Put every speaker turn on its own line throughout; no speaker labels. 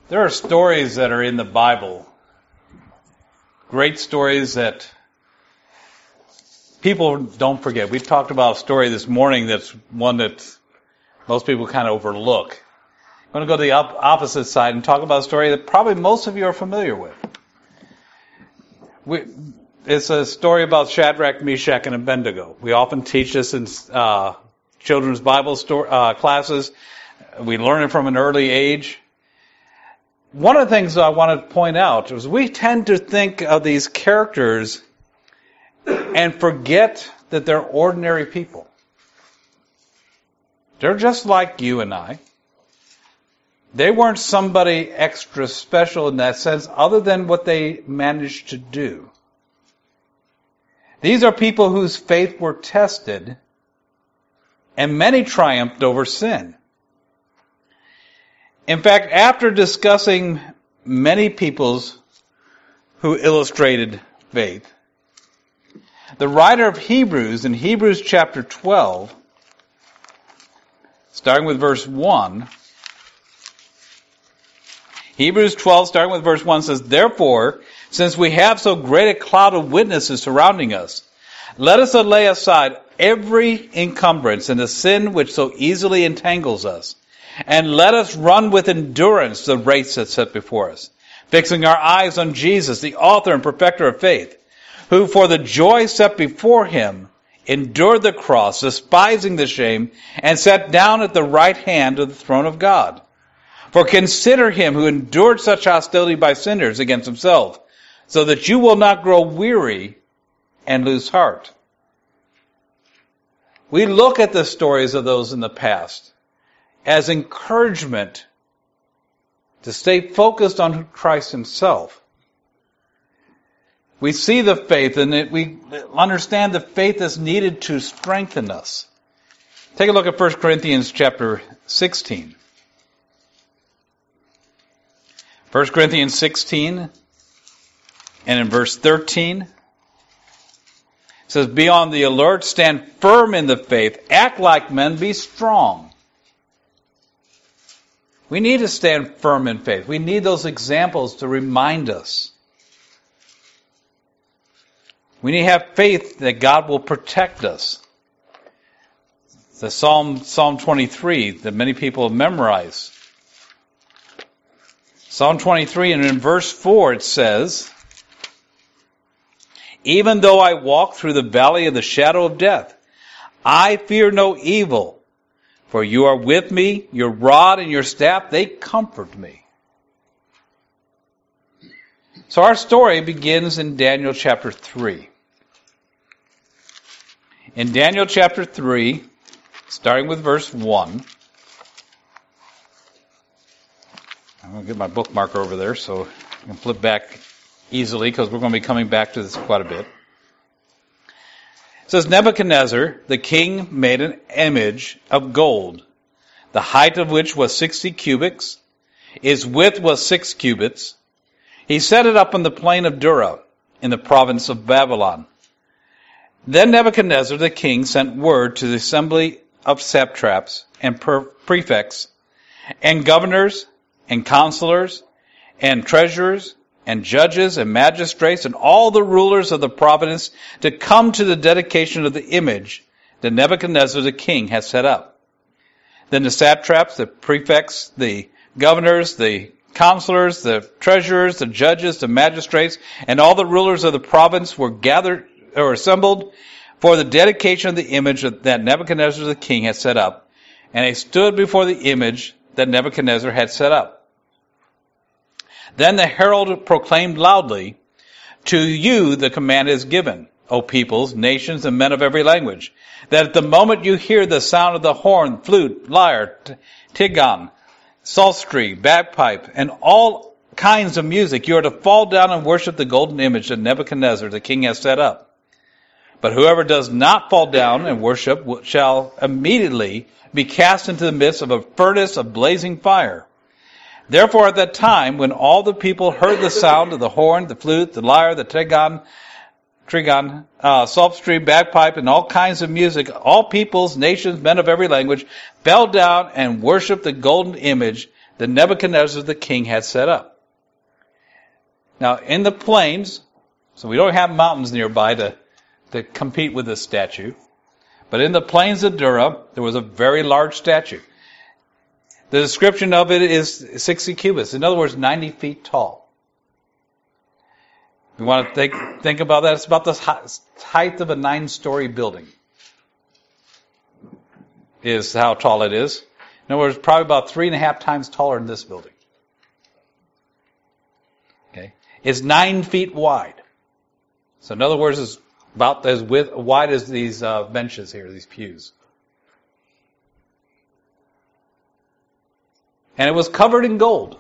There are stories that are in the Bible, great stories that people don't forget. We talked about a story this morning that's one that most people kind of overlook. I'm going to go to the opposite side and talk about a story that probably most of you are familiar with. It's a story about Shadrach, Meshach, and Abednego. We often teach this in children's Bible classes. We learn it from an early age. One of the things I want to point out is we tend to think of these characters and forget that they're ordinary people. They're just like you and I. They weren't somebody extra special in that sense other than what they managed to do. These are people whose faith were tested, and many triumphed over sin. In fact, after discussing many peoples who illustrated faith, the writer of Hebrews, in Hebrews chapter 12, starting with verse 1, Hebrews 12, starting with verse 1, says, "Therefore, since we have so great a cloud of witnesses surrounding us, let us lay aside every encumbrance and the sin which so easily entangles us, and let us run with endurance the race that's set before us, fixing our eyes on Jesus, the author and perfecter of faith, who for the joy set before him endured the cross, despising the shame, and sat down at the right hand of the throne of God. For consider him who endured such hostility by sinners against himself, so that you will not grow weary and lose heart." We look at the stories of those in the past as encouragement to stay focused on Christ himself. We see the faith and we understand the faith that's needed to strengthen us. Take a look at 1 Corinthians chapter 16. 1 Corinthians 16 and in verse 13 it says, "Be on the alert, stand firm in the faith, act like men, be strong." We need to stand firm in faith. We need those examples to remind us. We need to have faith that God will protect us. The Psalm 23 that many people have memorized. Psalm 23 and in verse 4 it says, "Even though I walk through the valley of the shadow of death, I fear no evil. For you are with me, your rod and your staff, they comfort me." So our story begins in Daniel chapter 3. In Daniel chapter 3, starting with verse 1, I'm going to get my bookmarker over there so I can flip back easily because we're going to be coming back to this quite a bit. It says, "Nebuchadnezzar, the king, made an image of gold, the height of which was 60 cubits, its width was 6 cubits. He set it up on the plain of Dura, in the province of Babylon. Then Nebuchadnezzar, the king, sent word to the assembly of satraps and prefects, and governors, and counselors, and treasurers, and judges and magistrates and all the rulers of the province to come to the dedication of the image that Nebuchadnezzar the king had set up. Then the satraps, the prefects, the governors, the counselors, the treasurers, the judges, the magistrates, and all the rulers of the province were gathered or assembled for the dedication of the image that Nebuchadnezzar the king had set up. And they stood before the image that Nebuchadnezzar had set up. Then the herald proclaimed loudly, 'To you the command is given, O peoples, nations, and men of every language, that at the moment you hear the sound of the horn, flute, lyre, tighan, psaltery, bagpipe, and all kinds of music, you are to fall down and worship the golden image that Nebuchadnezzar the king has set up. But whoever does not fall down and worship shall immediately be cast into the midst of a furnace of blazing fire. Therefore at that time, when all the people heard the sound of the horn, the flute, the lyre, the tighan, psaltery, bagpipe, and all kinds of music, all peoples, nations, men of every language, fell down and worshipped the golden image that Nebuchadnezzar the king had set up. Now, in the plains, so we don't have mountains nearby to compete with this statue, but in the plains of Dura, there was a very large statue. The description of it is 60 cubits. In other words, 90 feet tall. You want to think about that? It's about the height of a 9-story building. Is how tall it is. In other words, probably about 3.5 times taller than this building. Okay, it's 9 feet wide. So in other words, it's about as wide as these benches here, these pews. And it was covered in gold.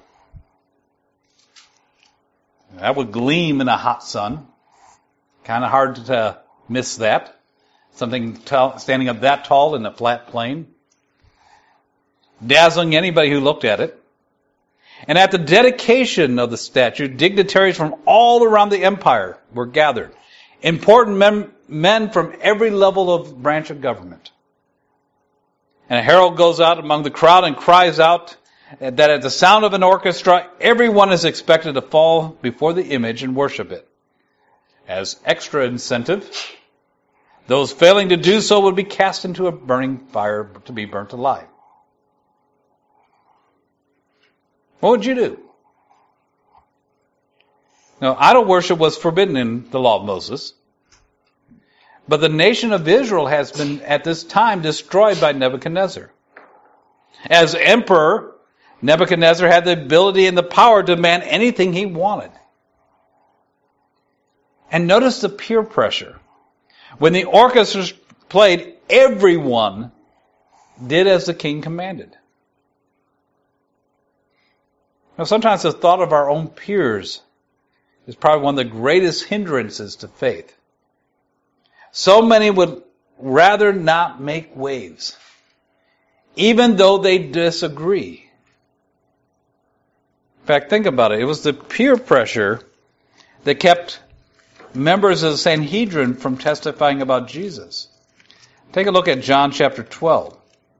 That would gleam in a hot sun. Kind of hard to miss that. Something standing up that tall in a flat plain. Dazzling anybody who looked at it. And at the dedication of the statue, dignitaries from all around the empire were gathered. Important men from every level of branch of government. And a herald goes out among the crowd and cries out that at the sound of an orchestra, everyone is expected to fall before the image and worship it. As extra incentive, those failing to do so would be cast into a burning fire to be burnt alive. What would you do? Now, idol worship was forbidden in the law of Moses. But the nation of Israel has been, at this time, destroyed by Nebuchadnezzar. As emperor, Nebuchadnezzar had the ability and the power to demand anything he wanted. And notice the peer pressure. When the orchestra played, everyone did as the king commanded. Now, sometimes the thought of our own peers is probably one of the greatest hindrances to faith. So many would rather not make waves, even though they disagree. In fact, think about it. It was the peer pressure that kept members of the Sanhedrin from testifying about Jesus. Take a look at John chapter 12.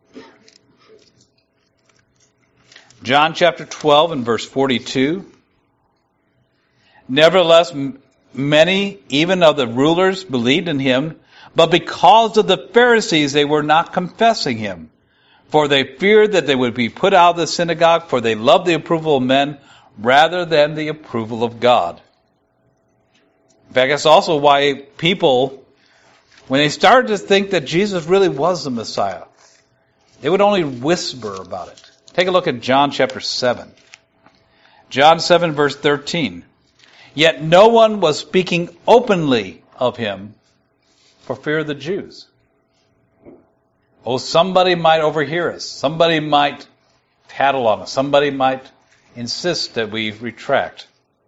John chapter 12 and verse 42. Nevertheless, many, even of the rulers, believed in him, but because of the Pharisees, they were not confessing him. For they feared that they would be put out of the synagogue, for they loved the approval of men rather than the approval of God. In fact, that's also why people, when they started to think that Jesus really was the Messiah, they would only whisper about it. Take a look at John chapter 7. John 7 verse 13. Yet no one was speaking openly of him for fear of the Jews. Oh, somebody might overhear us. Somebody might tattle on us. Somebody might insist that we retract.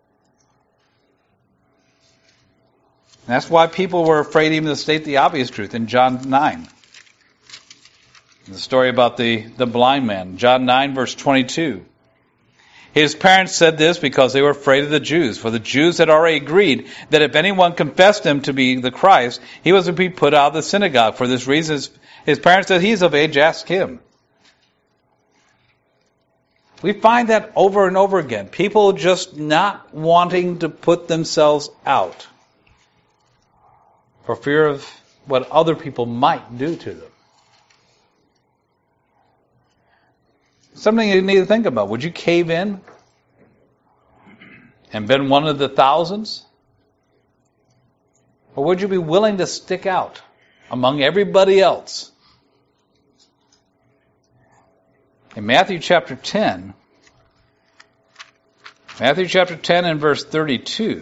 And that's why people were afraid even to state the obvious truth in John 9. The story about the blind man. John 9 verse 22. His parents said this because they were afraid of the Jews, for the Jews had already agreed that if anyone confessed him to be the Christ, he was to be put out of the synagogue. For this reason, his parents said, he's of age, ask him. We find that over and over again. People just not wanting to put themselves out for fear of what other people might do to them. Something you need to think about. Would you cave in and been one of the thousands? Or would you be willing to stick out among everybody else? In Matthew chapter 10 and verse 32,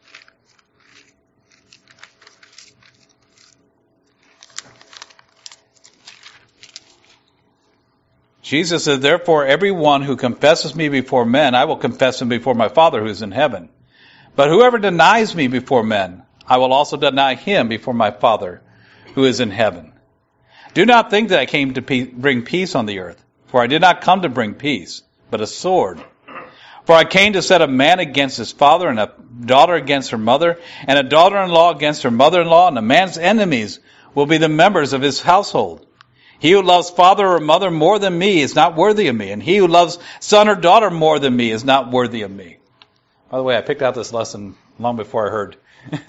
Jesus said, therefore, everyone who confesses me before men, I will confess him before my Father who is in heaven. But whoever denies me before men, I will also deny him before my Father who is in heaven. Do not think that I came to bring peace on the earth, for I did not come to bring peace, but a sword. For I came to set a man against his father, and a daughter against her mother, and a daughter-in-law against her mother-in-law, and a man's enemies will be the members of his household. He who loves father or mother more than me is not worthy of me, and he who loves son or daughter more than me is not worthy of me. By the way, I picked out this lesson long before I heard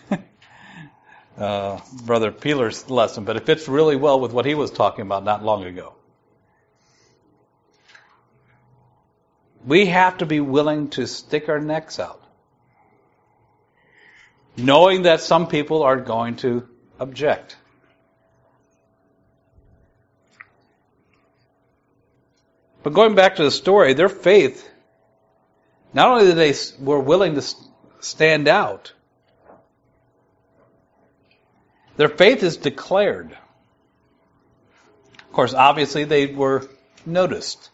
Brother Peeler's lesson, but it fits really well with what he was talking about not long ago. We have to be willing to stick our necks out, knowing that some people are going to object. But going back to the story, their faith, not only did they were willing to stand out, their faith is declared. Of course, obviously they were noticed.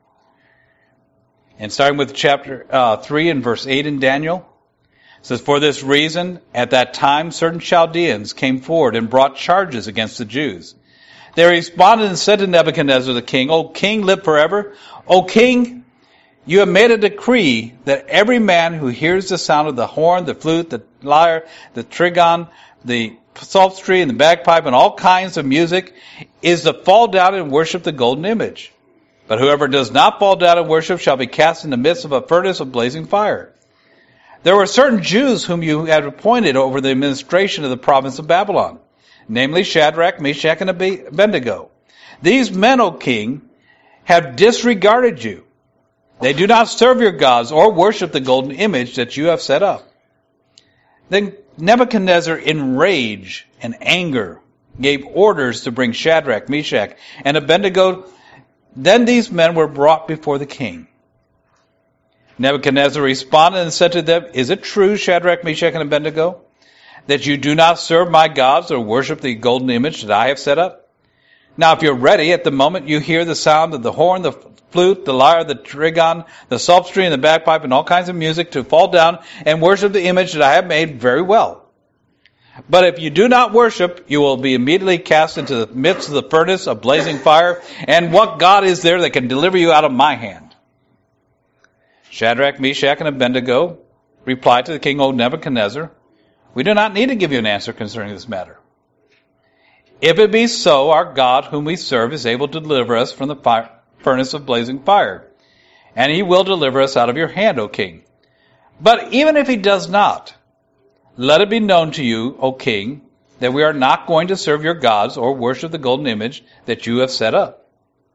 And starting with chapter 3 and verse 8 in Daniel, it says, "For this reason, at that time, certain Chaldeans came forward and brought charges against the Jews. They responded and said to Nebuchadnezzar the king, 'O king, live forever. O king, you have made a decree that every man who hears the sound of the horn, the flute, the lyre, the trigon, the psaltery, and the bagpipe, and all kinds of music, is to fall down and worship the golden image. But whoever does not fall down and worship shall be cast in the midst of a furnace of blazing fire. There were certain Jews whom you had appointed over the administration of the province of Babylon, namely Shadrach, Meshach, and Abednego. These men, O king, have disregarded you. They do not serve your gods or worship the golden image that you have set up.' Then Nebuchadnezzar, in rage and anger, gave orders to bring Shadrach, Meshach, and Abednego. Then these men were brought before the king. Nebuchadnezzar responded and said to them, 'Is it true, Shadrach, Meshach, and Abednego, that you do not serve my gods or worship the golden image that I have set up? Now if you're ready, at the moment you hear the sound of the horn, the flute, the lyre, the trigon, the psaltery, and the bagpipe, and all kinds of music, to fall down and worship the image that I have made, very well. But if you do not worship, you will be immediately cast into the midst of the furnace of blazing fire, and what God is there that can deliver you out of my hand?' Shadrach, Meshach, and Abednego replied to the king, 'O Nebuchadnezzar, we do not need to give you an answer concerning this matter. If it be so, our God whom we serve is able to deliver us from the furnace of blazing fire, and he will deliver us out of your hand, O king. But even if he does not, let it be known to you, O king, that we are not going to serve your gods or worship the golden image that you have set up.'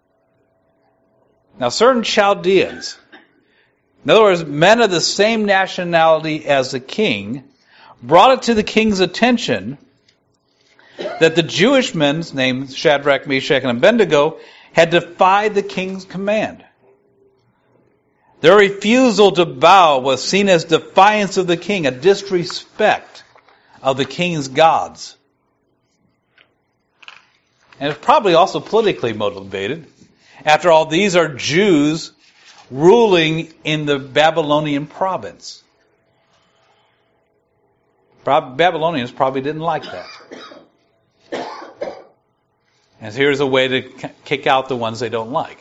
Now certain Chaldeans, in other words, men of the same nationality as the king, brought it to the king's attention that the Jewish men, named Shadrach, Meshach, and Abednego, had defied the king's command. Their refusal to bow was seen as defiance of the king, a disrespect of the king's gods. And it's probably also politically motivated. After all, these are Jews ruling in the Babylonian province. Babylonians probably didn't like that. And here's a way to kick out the ones they don't like.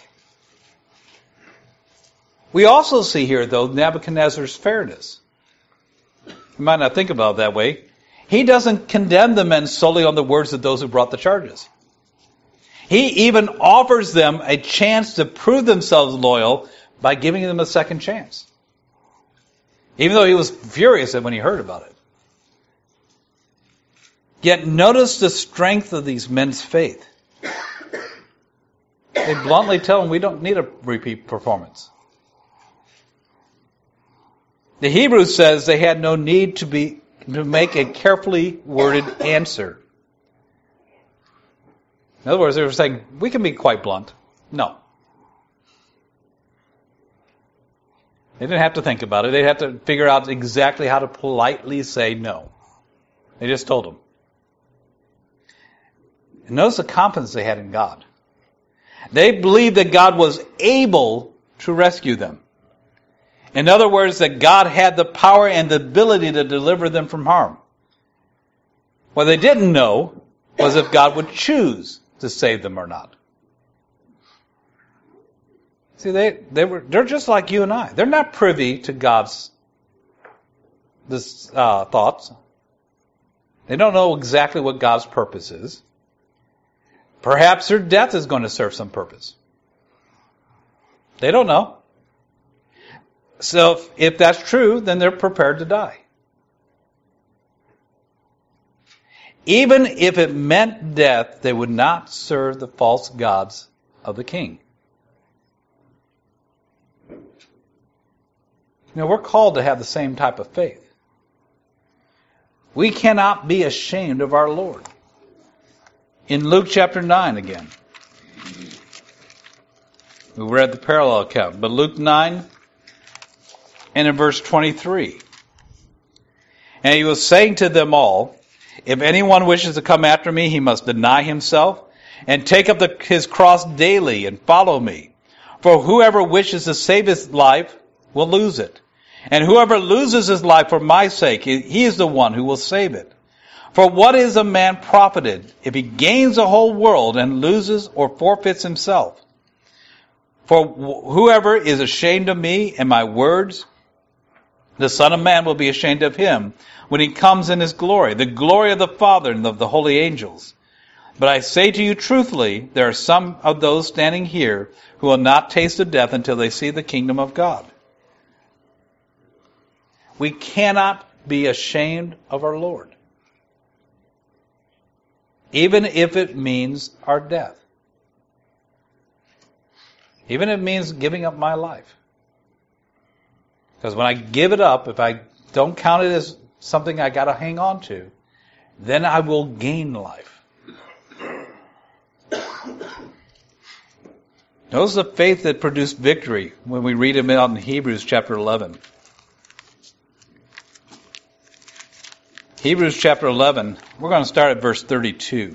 We also see here, though, Nebuchadnezzar's fairness. You might not think about it that way. He doesn't condemn the men solely on the words of those who brought the charges. He even offers them a chance to prove themselves loyal by giving them a second chance. Even though he was furious when he heard about it. Yet notice the strength of these men's faith. They bluntly tell him, we don't need a repeat performance. The Hebrew says they had no need to make a carefully worded answer. In other words, they were saying, we can be quite blunt. No. They didn't have to think about it. They had to figure out exactly how to politely say no. They just told him. And notice the confidence they had in God. They believed that God was able to rescue them. In other words, that God had the power and the ability to deliver them from harm. What they didn't know was if God would choose to save them or not. See, they're just like you and I. They're not privy to God's thoughts. They don't know exactly what God's purpose is. Perhaps their death is going to serve some purpose. They don't know. So if that's true, then they're prepared to die. Even if it meant death, they would not serve the false gods of the king. We're called to have the same type of faith. We cannot be ashamed of our Lord. In Luke chapter 9 again, we read the parallel account, but Luke 9 and in verse 23. And he was saying to them all, if anyone wishes to come after me, he must deny himself and take up his cross daily and follow me. For whoever wishes to save his life will lose it. And whoever loses his life for my sake, he is the one who will save it. For what is a man profited if he gains the whole world and loses or forfeits himself? For whoever is ashamed of me and my words, the Son of Man will be ashamed of him when he comes in his glory, the glory of the Father and of the holy angels. But I say to you truthfully, there are some of those standing here who will not taste of death until they see the kingdom of God. We cannot be ashamed of our Lord, even if it means our death. Even if it means giving up my life. Because when I give it up, if I don't count it as something I got to hang on to, then I will gain life. Notice the faith that produced victory when we read it out in Hebrews chapter 11. Hebrews chapter 11, we're going to start at verse 32.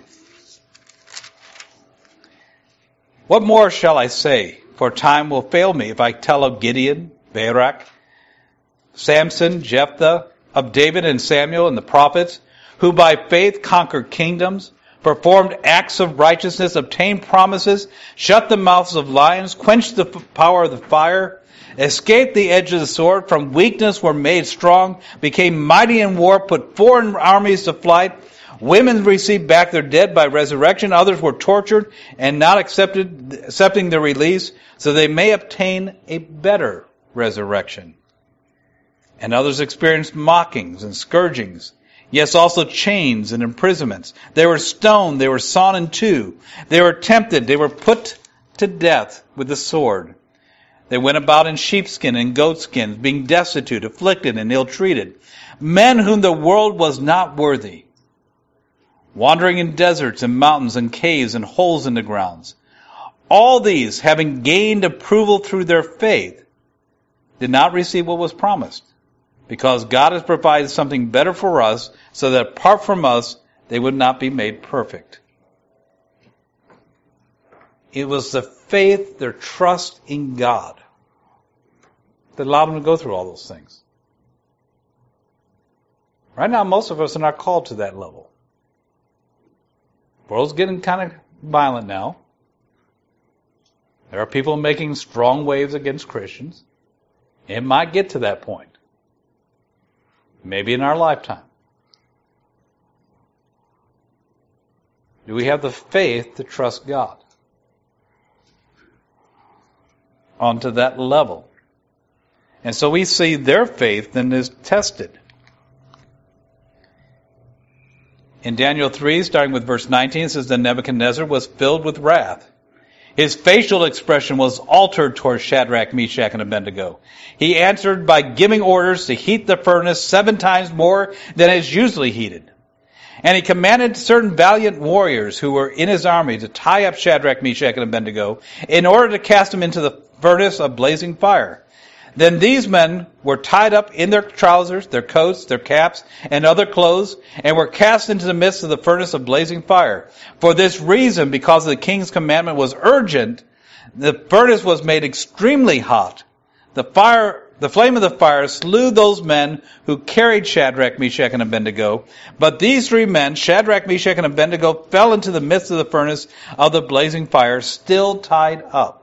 What more shall I say? For time will fail me if I tell of Gideon, Barak, Samson, Jephthah, of David and Samuel and the prophets, who by faith conquered kingdoms, performed acts of righteousness, obtained promises, shut the mouths of lions, quenched the power of the fire, escaped the edge of the sword, from weakness were made strong, became mighty in war, put foreign armies to flight. Women received back their dead by resurrection. Others were tortured and not accepting their release, so they may obtain a better resurrection. And others experienced mockings and scourgings, yes, also chains and imprisonments. They were stoned, they were sawn in two. They were tempted, they were put to death with the sword. They went about in sheepskin and goatskins, being destitute, afflicted, and ill-treated. Men whom the world was not worthy, wandering in deserts and mountains and caves and holes in the grounds. All these, having gained approval through their faith, did not receive what was promised, because God has provided something better for us, so that apart from us, they would not be made perfect. It was the faith, their trust in God, that allowed them to go through all those things. Right now, most of us are not called to that level. The world's getting kind of violent now. There are people making strong waves against Christians. It might get to that point. Maybe in our lifetime. Do we have the faith to trust God onto that level? And so we see their faith then is tested. In Daniel 3, starting with verse 19, it says that Nebuchadnezzar was filled with wrath. His facial expression was altered towards Shadrach, Meshach, and Abednego. He answered by giving orders to heat the furnace 7 times more than it is usually heated. And he commanded certain valiant warriors who were in his army to tie up Shadrach, Meshach, and Abednego in order to cast them into the furnace of blazing fire. Then these men were tied up in their trousers, their coats, their caps, and other clothes, and were cast into the midst of the furnace of blazing fire. For this reason, because the king's commandment was urgent, the furnace was made extremely hot. The flame of the fire slew those men who carried Shadrach, Meshach, and Abednego. But these 3 men, Shadrach, Meshach, and Abednego, fell into the midst of the furnace of the blazing fire, still tied up.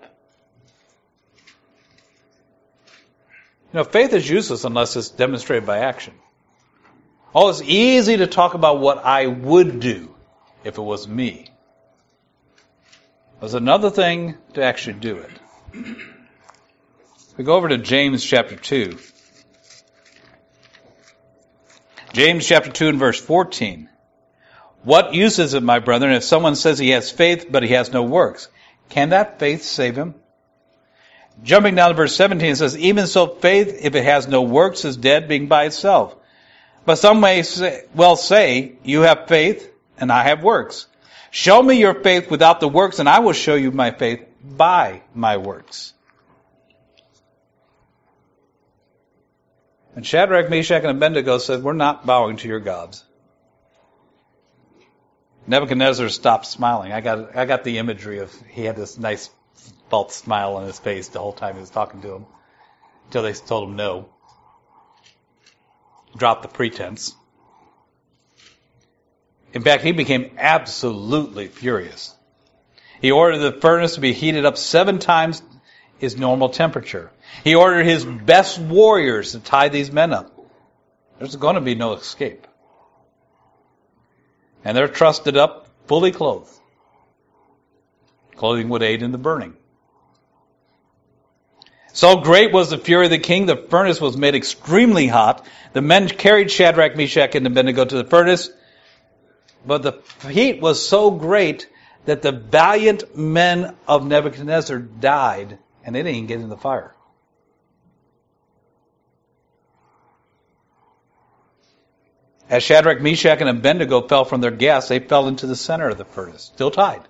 Faith is useless unless it's demonstrated by action. It's easy to talk about what I would do if it was me. It was another thing to actually do it. We go over to James chapter 2. James chapter 2 and verse 14. What use is it, my brethren, if someone says he has faith, but he has no works? Can that faith save him? Jumping down to verse 17, it says, even so faith, if it has no works, is dead, being by itself. But some may say, you have faith, and I have works. Show me your faith without the works, and I will show you my faith by my works. And Shadrach, Meshach, and Abednego said, we're not bowing to your gods. Nebuchadnezzar stopped smiling. I got the imagery of he had this nice false smile on his face the whole time he was talking to him, until they told him no. Dropped the pretense. In fact, he became absolutely furious. He ordered the furnace to be heated up 7 times its normal temperature. He ordered his best warriors to tie these men up. There's going to be no escape. And they're trusted up, fully clothed. Clothing would aid in the burning. So great was the fury of the king, the furnace was made extremely hot. The men carried Shadrach, Meshach, and Abednego to the furnace. But the heat was so great that the valiant men of Nebuchadnezzar died, and they didn't even get in the fire. As Shadrach, Meshach, and Abednego fell from their gas, they fell into the center of the furnace, still tied.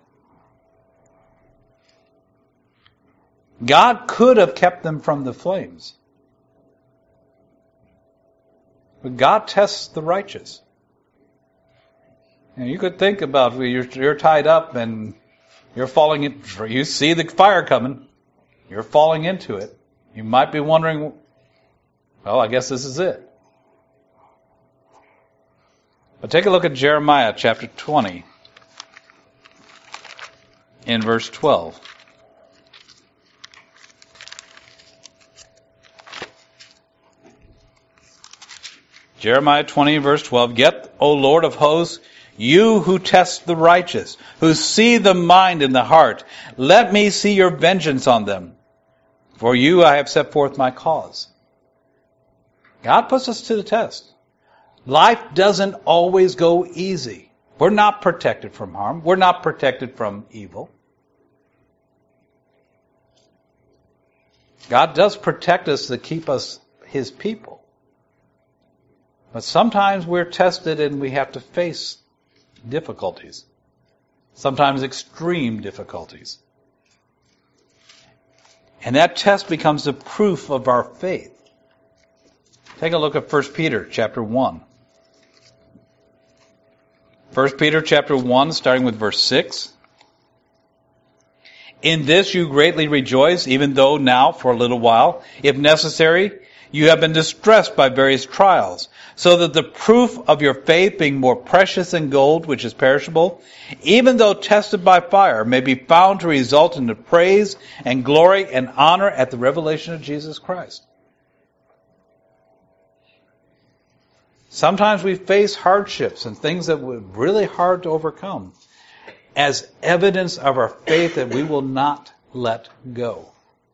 God could have kept them from the flames. But God tests the righteous. You could think about you're tied up and you're falling in. You see the fire coming. You're falling into it. You might be wondering, well, I guess this is it. But take a look at Jeremiah chapter 20 in verse 12. Jeremiah 20 verse 12. Yet, O Lord of hosts, you who test the righteous, who see the mind and the heart, let me see your vengeance on them. For you I have set forth my cause. God puts us to the test. Life doesn't always go easy. We're not protected from harm. We're not protected from evil. God does protect us to keep us His people. But sometimes we're tested and we have to face difficulties. Sometimes extreme difficulties. And that test becomes the proof of our faith. Take a look at 1 Peter chapter 1. 1 Peter chapter 1, starting with verse 6. In this you greatly rejoice, even though now, for a little while, if necessary, you have been distressed by various trials, so that the proof of your faith, being more precious than gold, which is perishable, even though tested by fire, may be found to result in the praise and glory and honor at the revelation of Jesus Christ. Sometimes we face hardships and things that were really hard to overcome as evidence of our faith that we will not let go.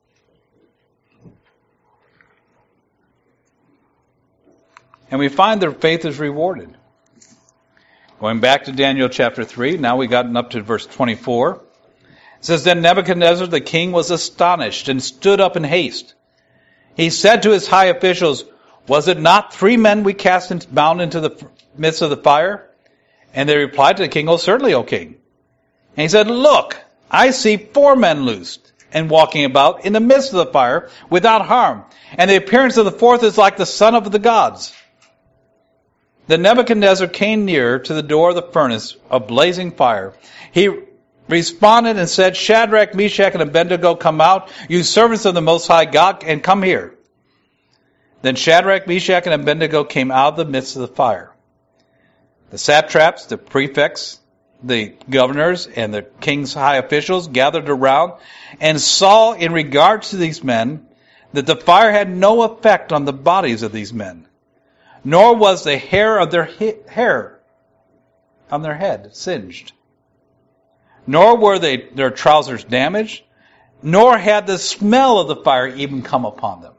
And we find that faith is rewarded. Going back to Daniel chapter 3, now we've gotten up to verse 24. It says, Then Nebuchadnezzar the king was astonished and stood up in haste. He said to his high officials, Was it not 3 men we cast bound into the midst of the fire? And they replied to the king, Oh, certainly, O king. And he said, Look, I see 4 men loosed and walking about in the midst of the fire without harm. And the appearance of the 4th is like the son of the gods. Then Nebuchadnezzar came near to the door of the furnace of blazing fire. He responded and said, Shadrach, Meshach, and Abednego, come out, you servants of the Most High God, and come here. Then Shadrach, Meshach, and Abednego came out of the midst of the fire. The satraps, the prefects, the governors, and the king's high officials gathered around and saw in regard to these men that the fire had no effect on the bodies of these men, nor was the hair of their hair on their head singed. nor were their trousers damaged, nor had the smell of the fire even come upon them.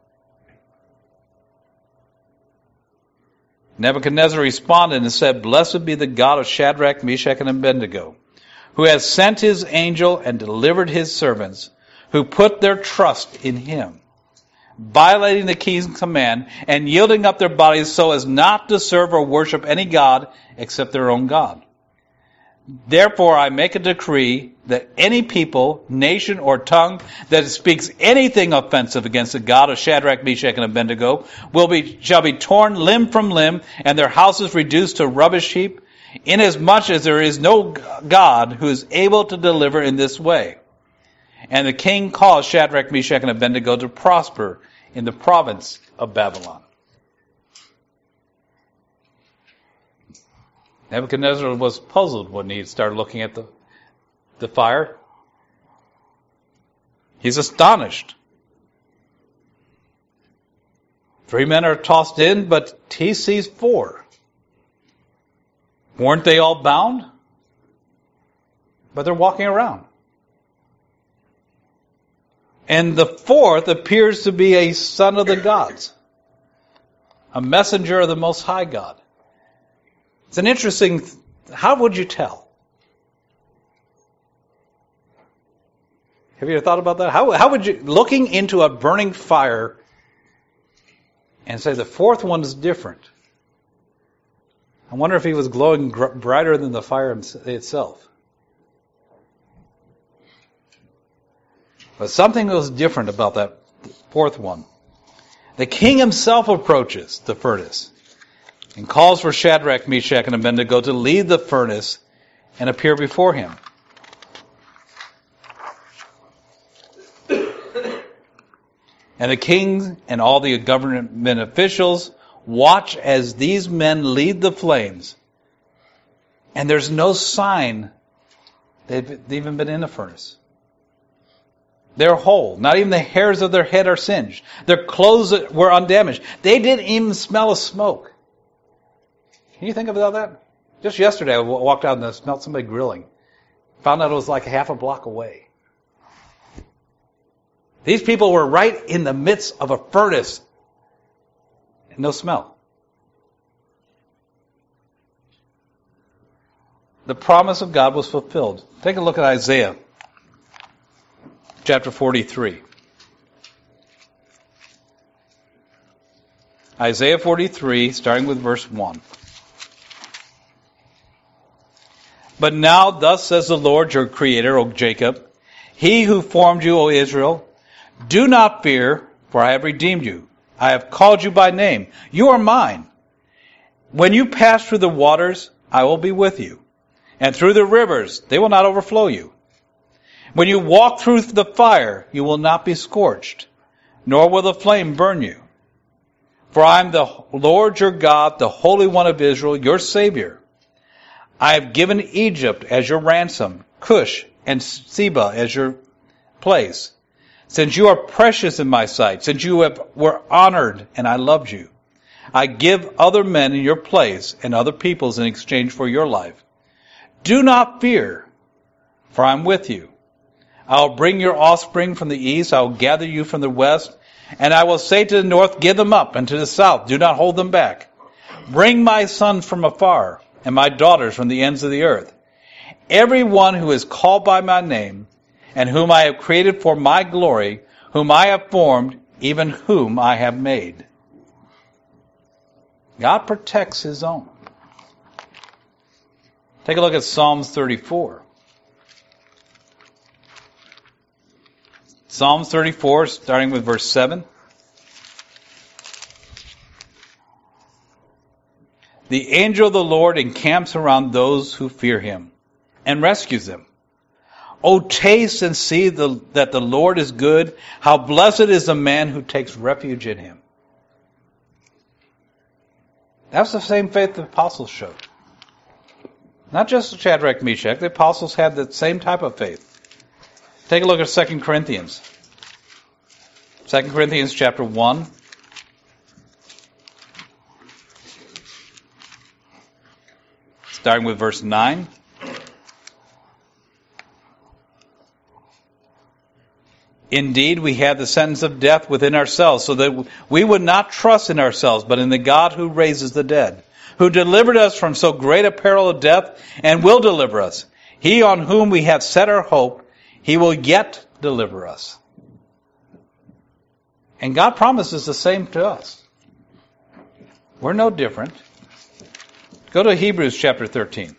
Nebuchadnezzar responded and said, "Blessed be the God of Shadrach, Meshach, and Abednego, who has sent his angel and delivered his servants, who put their trust in him, violating the king's command and yielding up their bodies so as not to serve or worship any god except their own God. Therefore I make a decree that any people, nation, or tongue that speaks anything offensive against the God of Shadrach, Meshach, and Abednego shall be torn limb from limb, and their houses reduced to rubbish heap, inasmuch as there is no God who is able to deliver in this way." And the king caused Shadrach, Meshach, and Abednego to prosper in the province of Babylon. Nebuchadnezzar was puzzled when he started looking at the fire. He's astonished. 3 men are tossed in, but he sees 4. Weren't they all bound? But they're walking around. And the 4th appears to be a son of the gods, a messenger of the Most High God. It's an interesting, how would you tell? Have you ever thought about that? How would you, looking into a burning fire and say the 4th one is different? I wonder if he was glowing brighter than the fire itself. But something was different about that 4th one. The king himself approaches the furnace and calls for Shadrach, Meshach, and Abednego to leave the furnace and appear before him. And the king and all the government officials watch as these men lead the flames. And there's no sign they've even been in a furnace. They're whole. Not even the hairs of their head are singed. Their clothes were undamaged. They didn't even smell of smoke. Can you think about that? Just yesterday I walked out and I smelled somebody grilling. Found out it was like half a block away. These people were right in the midst of a furnace. And no smell. The promise of God was fulfilled. Take a look at Isaiah chapter 43. Isaiah 43, starting with verse 1. "But now thus says the Lord your Creator, O Jacob, He who formed you, O Israel, do not fear, for I have redeemed you. I have called you by name. You are mine. When you pass through the waters, I will be with you. And through the rivers, they will not overflow you. When you walk through the fire, you will not be scorched, nor will the flame burn you. For I am the Lord your God, the Holy One of Israel, your Savior. I have given Egypt as your ransom, Cush and Seba as your place. Since you are precious in my sight, since you were honored and I loved you, I give other men in your place and other peoples in exchange for your life. Do not fear, for I am with you. I will bring your offspring from the east, I will gather you from the west, and I will say to the north, give them up, and to the south, do not hold them back. Bring my sons from afar, and my daughters from the ends of the earth. Everyone who is called by my name, and whom I have created for my glory, whom I have formed, even whom I have made." God protects his own. Take a look at Psalms 34. Psalms 34, starting with verse 7. "The angel of the Lord encamps around those who fear him, and rescues them. O taste and see that the Lord is good. How blessed is the man who takes refuge in him." That's the same faith the apostles showed. Not just Shadrach, Meshach. The apostles had the same type of faith. Take a look at 2 Corinthians. 2 Corinthians chapter 1. Starting with verse 9. Indeed, we had the sentence of death within ourselves, so that we would not trust in ourselves, but in the God who raises the dead, who delivered us from so great a peril of death, and will deliver us. He on whom we have set our hope, he will yet deliver us. And God promises the same to us. We're no different. Go to Hebrews chapter 13.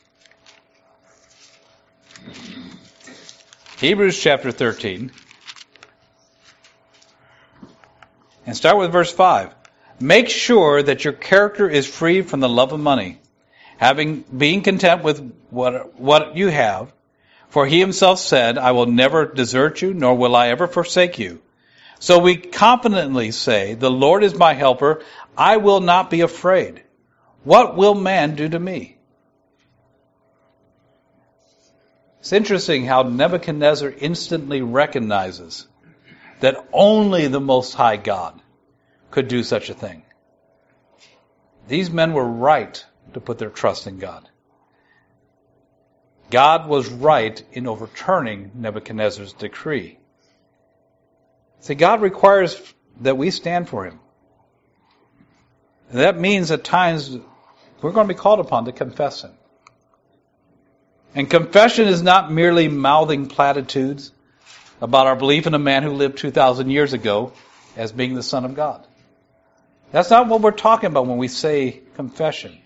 Hebrews chapter 13. And start with verse 5. Make sure that your character is free from the love of money, being content with what you have. For he himself said, I will never desert you, nor will I ever forsake you. So we confidently say, the Lord is my helper. I will not be afraid. What will man do to me? It's interesting how Nebuchadnezzar instantly recognizes that only the Most High God could do such a thing. These men were right to put their trust in God. God was right in overturning Nebuchadnezzar's decree. See, God requires that we stand for Him. And that means at times we're going to be called upon to confess Him. And confession is not merely mouthing platitudes about our belief in a man who lived 2,000 years ago as being the Son of God. That's not what we're talking about when we say confession.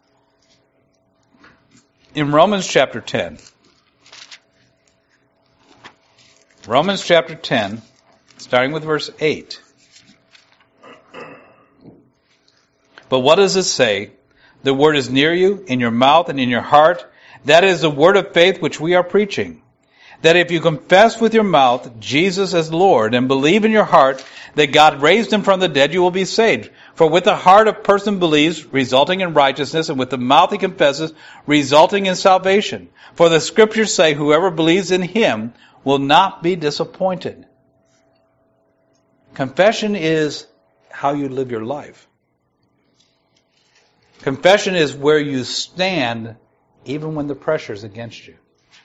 In Romans chapter 10, starting with verse 8. But what does it say? The word is near you, in your mouth and in your heart. That is the word of faith which we are preaching. That if you confess with your mouth Jesus as Lord and believe in your heart that God raised him from the dead, you will be saved. For with the heart a person believes, resulting in righteousness, and with the mouth he confesses, resulting in salvation. For the scriptures say, whoever believes in him will not be disappointed. Confession is how you live your life. Confession is where you stand even when the pressure is against you.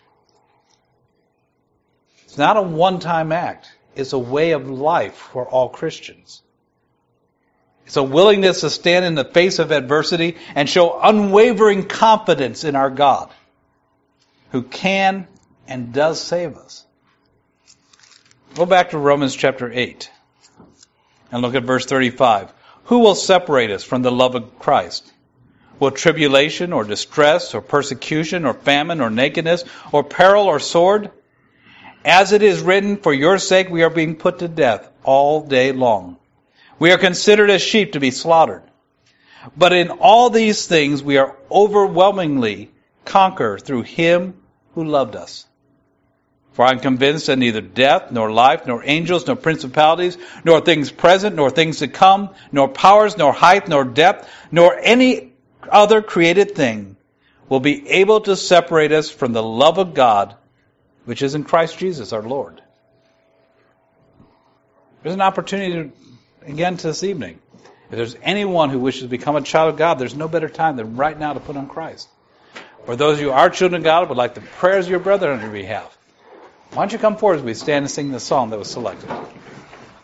It's not a one-time act. It's a way of life for all Christians. It's a willingness to stand in the face of adversity and show unwavering confidence in our God, who can and does save us. Go back to Romans chapter 8 and look at verse 35. Who will separate us from the love of Christ? Will tribulation or distress or persecution or famine or nakedness or peril or sword? As it is written, for your sake we are being put to death all day long. We are considered as sheep to be slaughtered. But in all these things we are overwhelmingly conquered through him who loved us. For I am convinced that neither death, nor life, nor angels, nor principalities, nor things present, nor things to come, nor powers, nor height, nor depth, nor any other created thing will be able to separate us from the love of God, which is in Christ Jesus our Lord. There's an opportunity again this evening. If there's anyone who wishes to become a child of God, there's no better time than right now to put on Christ. For those of you who are children of God, would like the prayers of your brethren on your behalf, why don't you come forward as we stand and sing the song that was selected.